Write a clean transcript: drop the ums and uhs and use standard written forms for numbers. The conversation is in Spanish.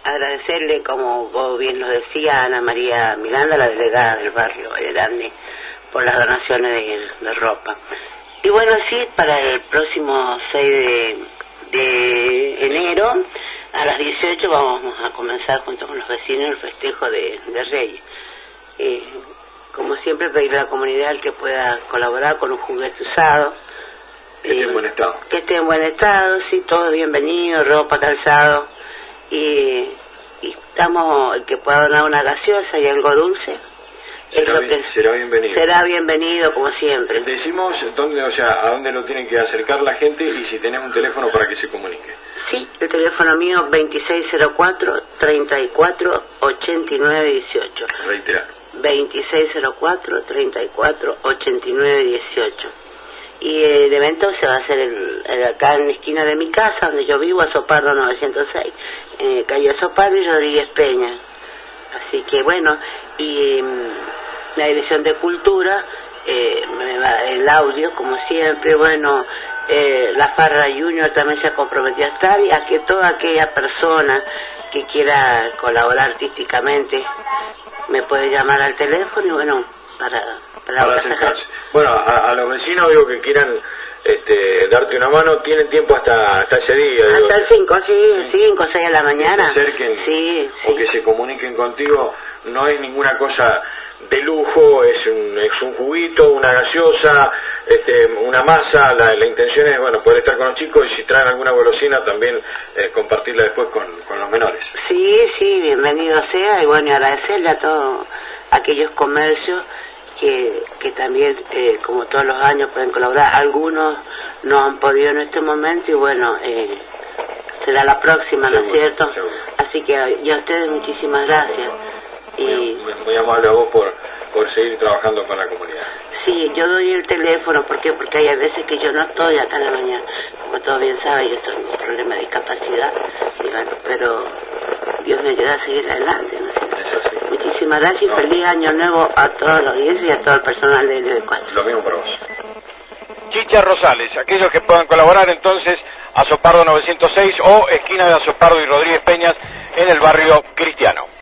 agradecerle, como vos bien lo decía, a Ana María Miranda, la delegada del barrio Valle Grande, por las donaciones de ropa. Y bueno, sí, para el próximo 6 de enero, a las 18 vamos a comenzar junto con los vecinos el festejo de Reyes. Como siempre, pedirle a la comunidad el que pueda colaborar con un juguete usado. Que esté en buen estado. Que esté en buen estado, sí, todo bienvenido, ropa, calzado. Y estamos, el que pueda donar una gaseosa y algo dulce. Será bienvenido. Será bienvenido, como siempre. Decimos dónde, o sea, a dónde lo tienen que acercar la gente y si tenés un teléfono para que se comunique. Sí, el teléfono mío 2604-348918. Reiterar. 2604-348918. Y el evento se va a hacer acá en la esquina de mi casa, donde yo vivo, Azopardo 906, calle Azopardo y Rodríguez Peña. Así que bueno, y la Dirección de Cultura, el audio, como siempre, bueno, la Farra Junior también se ha comprometido a estar, y a que toda aquella persona que quiera colaborar artísticamente me puede llamar al teléfono y bueno, para acercarse. Bueno, a los vecinos digo que quieran darte una mano, tienen tiempo hasta ese día. Hasta el 5, sí, 5 o 6 de la mañana. Que se acerquen, sí. O que se comuniquen contigo, no es ninguna cosa de lujo, es un juguito, una gaseosa, una masa, la intención es, bueno, poder estar con los chicos y si traen alguna golosina también compartirla después con los menores. Sí, bienvenido sea, y bueno, y agradecerle a todos aquellos comercios que también, como todos los años, pueden colaborar. Algunos no han podido en este momento y bueno, será la próxima, ¿no es cierto? Seguro. Así que y a ustedes muchísimas gracias. Muy amable a vos por seguir trabajando con la comunidad. Sí, yo doy el teléfono, ¿por qué? Porque hay veces que yo no estoy acá en la mañana. Como todos bien saben, yo soy un problema de discapacidad, digamos, pero Dios me ayuda a seguir adelante, ¿no es cierto? Eso sí. Muchísimas gracias y feliz año nuevo a todos los audiencias y a todo el personal de LB4. Lo mismo para vos. Chicha Rosales, aquellos que puedan colaborar entonces, Azopardo 906 o esquina de Azopardo y Rodríguez Peñas en el barrio Cristiano.